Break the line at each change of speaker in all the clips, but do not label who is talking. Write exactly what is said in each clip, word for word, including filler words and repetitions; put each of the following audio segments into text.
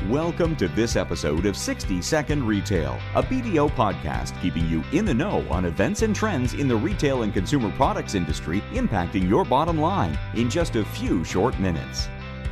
Welcome to this episode of sixty second Retail, a B D O podcast keeping you in the know on events and trends in the retail and consumer products industry impacting your bottom line in just a few short minutes.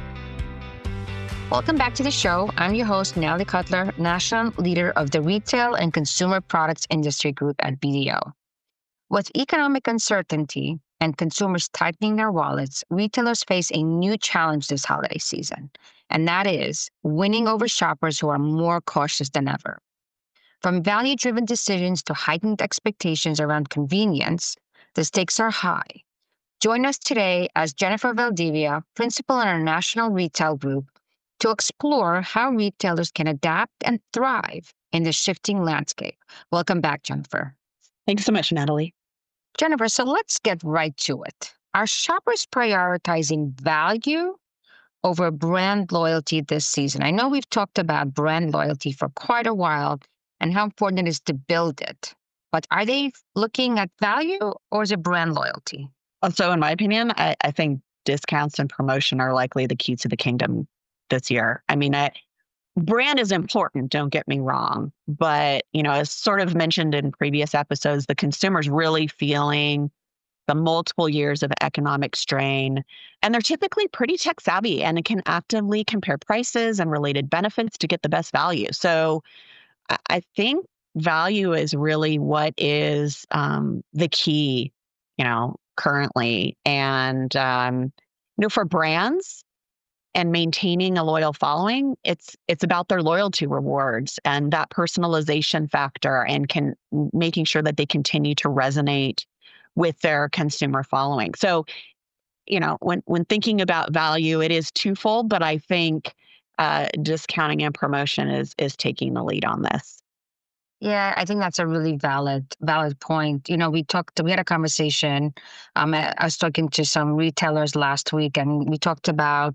Welcome back to the show. I'm your host, Natalie Cutler, National Leader of the Retail and Consumer Products Industry Group at B D O. With economic uncertainty and consumers tightening their wallets, retailers face a new challenge this holiday season, and that is winning over shoppers who are more cautious than ever. From value-driven decisions to heightened expectations around convenience, the stakes are high. Join us today as Jennifer Valdivia, Principal in our National Retail Group, to explore how retailers can adapt and thrive in the shifting landscape. Welcome back, Jennifer.
Thanks so much, Natalie.
Jennifer, so let's get right to it. Are shoppers prioritizing value over brand loyalty this season? I know we've talked about brand loyalty for quite a while and how important it is to build it. But are they looking at value or is it brand loyalty?
So in my opinion, I, I think discounts and promotion are likely the key to the kingdom this year. I mean, I, brand is important, don't get me wrong. But, you know, as sort of mentioned in previous episodes, the consumer's really feeling the multiple years of economic strain. And they're typically pretty tech savvy and can actively compare prices and related benefits to get the best value. So I, I think value is really what is um, the key, you know, currently. And, um, you know, for brands, and maintaining a loyal following, it's it's about their loyalty rewards and that personalization factor and can making sure that they continue to resonate with their consumer following. So, you know, when when thinking about value, it is twofold, but I think uh, discounting and promotion is is taking the lead on this.
Yeah, I think that's a really valid valid point. You know, we talked, we had a conversation. Um, I I was talking to some retailers last week, and we talked about,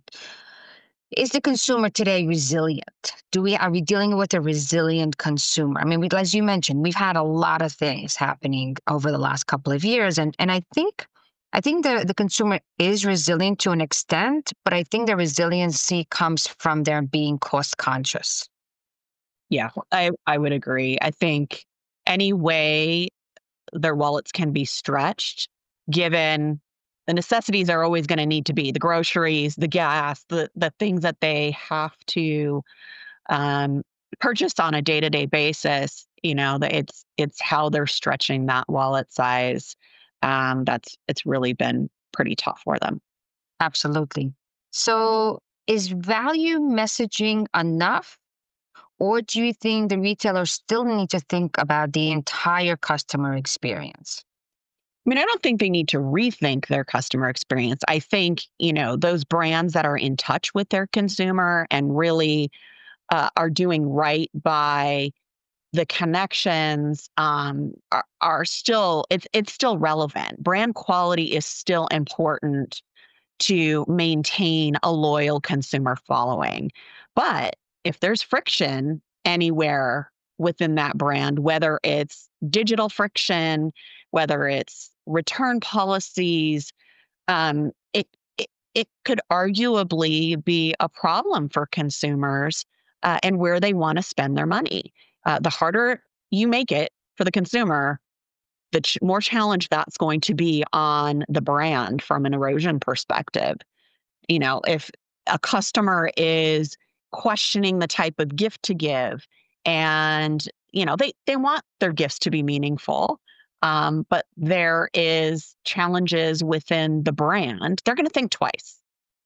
is the consumer today resilient? Do we are we dealing with a resilient consumer? I mean, we, as you mentioned, we've had a lot of things happening over the last couple of years, and and I think I think the the consumer is resilient to an extent, but I think the resiliency comes from their being cost conscious.
Yeah, I I would agree. I think any way their wallets can be stretched, given the necessities are always going to need to be the groceries, the gas, the the things that they have to um, purchase on a day-to-day basis. You know, that it's it's how they're stretching that wallet size. Um, that's it's really been pretty tough for them.
Absolutely. So, is value messaging enough, or do you think the retailers still need to think about the entire customer experience?
I mean, I don't think they need to rethink their customer experience. I think, you know, those brands that are in touch with their consumer and really uh, are doing right by the connections um, are, are still, it's, it's still relevant. Brand quality is still important to maintain a loyal consumer following. But if there's friction anywhere within that brand, whether it's digital friction, whether it's return policies, um, it, it it could arguably be a problem for consumers uh, and where they want to spend their money. Uh, the harder you make it for the consumer, the ch- more challenge that's going to be on the brand from an erosion perspective. You know, if a customer is questioning the type of gift to give, and you know they they want their gifts to be meaningful, um, but there is challenges within the brand, they're going to think twice.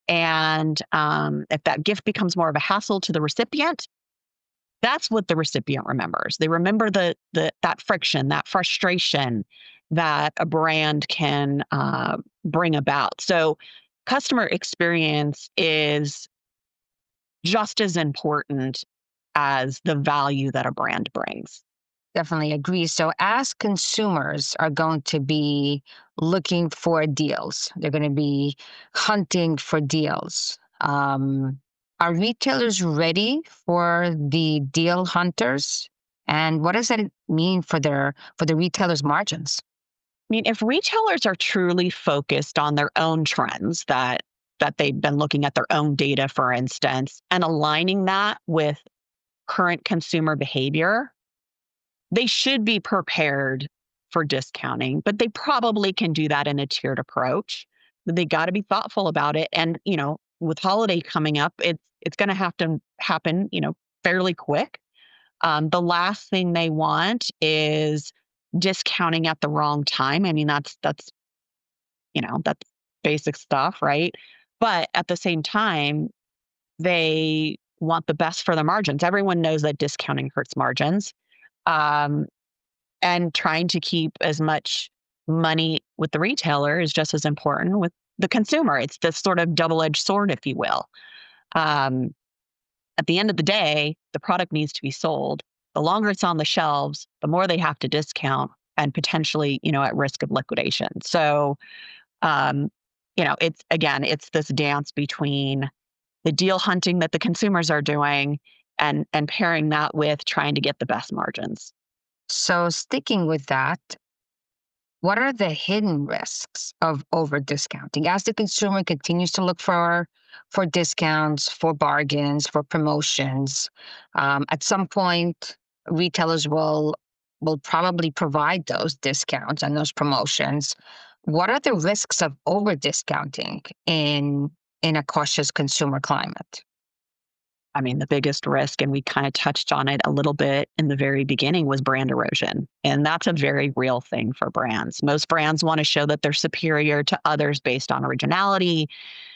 And um, if that gift becomes more of a hassle to the recipient, that's what the recipient remembers. They remember the the that friction, that frustration that a brand can uh, bring about. So customer experience is just as important as the value that a brand brings.
Definitely agree. So as consumers are going to be looking for deals, they're going to be hunting for deals. Um, are retailers ready for the deal hunters? And what does that mean for their for the retailers' margins?
I mean, if retailers are truly focused on their own trends that that they've been looking at their own data, for instance, and aligning that with current consumer behavior, they should be prepared for discounting, but they probably can do that in a tiered approach. They got to be thoughtful about it. And, you know, with holiday coming up, it's it's going to have to happen, you know, fairly quick. Um, the last thing they want is discounting at the wrong time. I mean, that's that's you know, that's basic stuff, right? But at the same time, they want the best for their margins. Everyone knows that discounting hurts margins. Um, and trying to keep as much money with the retailer is just as important with the consumer. It's this sort of double-edged sword, if you will. Um, at the end of the day, the product needs to be sold. The longer it's on the shelves, the more they have to discount and potentially, you know, at risk of liquidation. So, um, you know, it's again, it's this dance between the deal hunting that the consumers are doing and and pairing that with trying to get the best margins.
So sticking with that, what are the hidden risks of over discounting as the consumer continues to look for for discounts, for bargains, for promotions? Um, at some point, retailers will will probably provide those discounts and those promotions. What are the risks of over discounting in in a cautious consumer climate?
I mean, the biggest risk, and we kind of touched on it a little bit in the very beginning, was brand erosion. And that's a very real thing for brands. Most brands want to show that they're superior to others based on originality,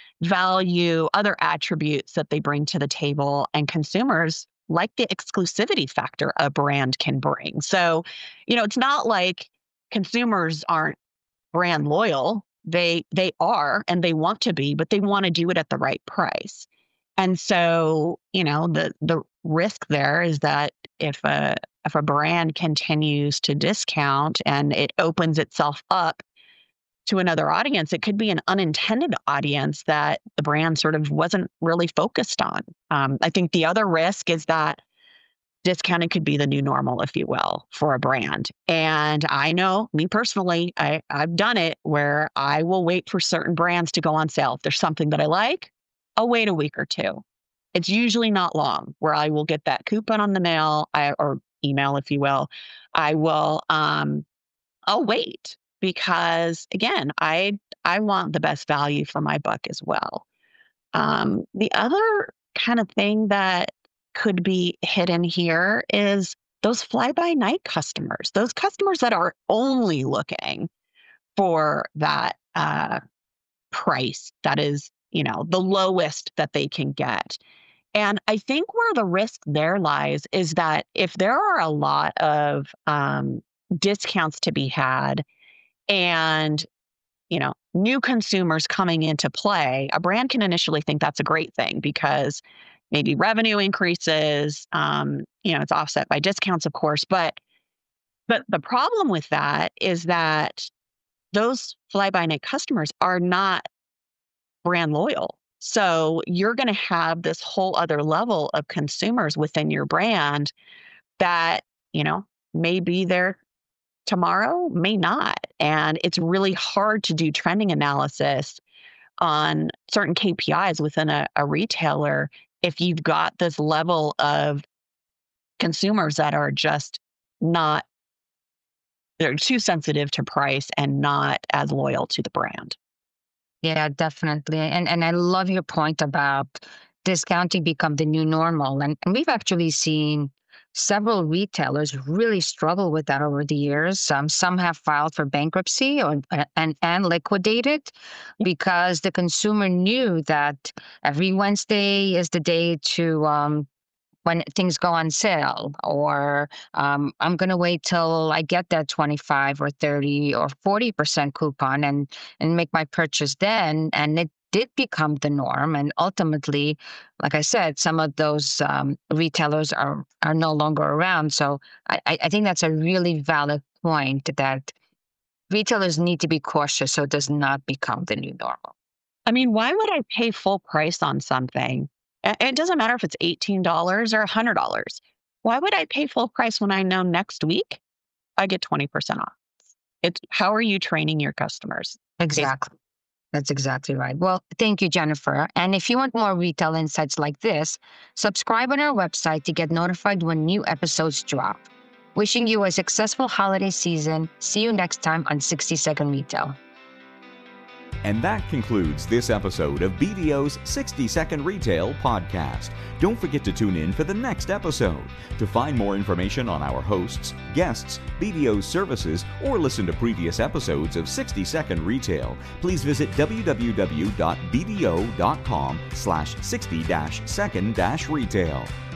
value, other attributes that they bring to the table. And consumers like the exclusivity factor a brand can bring. So, you know, it's not like consumers aren't brand loyal. They they are, and they want to be, but they want to do it at the right price. And so, you know, the the risk there is that if a if a brand continues to discount and it opens itself up to another audience, it could be an unintended audience that the brand sort of wasn't really focused on. Um, I think the other risk is that discounting could be the new normal, if you will, for a brand. And I know, me personally, I, I've done it where I will wait for certain brands to go on sale. If there's something that I like, I'll wait a week or two. It's usually not long where I will get that coupon on the mail I, or email, if you will. I will, um, I'll wait because again, I I want the best value for my buck as well. Um, the other kind of thing that could be hidden here is those fly-by-night customers, those customers that are only looking for that uh, price that is, you know, the lowest that they can get. And I think where the risk there lies is that if there are a lot of um, discounts to be had and, you know, new consumers coming into play, a brand can initially think that's a great thing because maybe revenue increases, um, you know, it's offset by discounts, of course. But but the problem with that is that those fly-by-night customers are not brand loyal. So you're going to have this whole other level of consumers within your brand that, you know, may be there tomorrow, may not. And it's really hard to do trending analysis on certain K P Is within a, a retailer if you've got this level of consumers that are just not, they're too sensitive to price and not as loyal to the brand.
Yeah, definitely. And and I love your point about discounting become the new normal. And, and we've actually seen several retailers really struggle with that over the years. Um, some have filed for bankruptcy or and and liquidated because the consumer knew that every Wednesday is the day to um, when things go on sale, or um, I'm going to wait till I get that twenty-five or thirty or forty percent coupon and and make my purchase then. And it did become the norm. And ultimately, like I said, some of those um, retailers are are no longer around. So I, I think that's a really valid point that retailers need to be cautious so it does not become the new normal.
I mean, why would I pay full price on something? It doesn't matter if it's eighteen dollars or one hundred dollars. Why would I pay full price when I know next week I get twenty percent off? It's how are you training your customers?
Exactly. That's exactly right. Well, thank you, Jennifer. And if you want more retail insights like this, subscribe on our website to get notified when new episodes drop. Wishing you a successful holiday season. See you next time on sixty second Retail.
And that concludes this episode of B D O's sixty second Retail podcast. Don't forget to tune in for the next episode. To find more information on our hosts, guests, B D O's services, or listen to previous episodes of sixty second Retail, please visit w w w dot b d o dot com slash sixty second retail.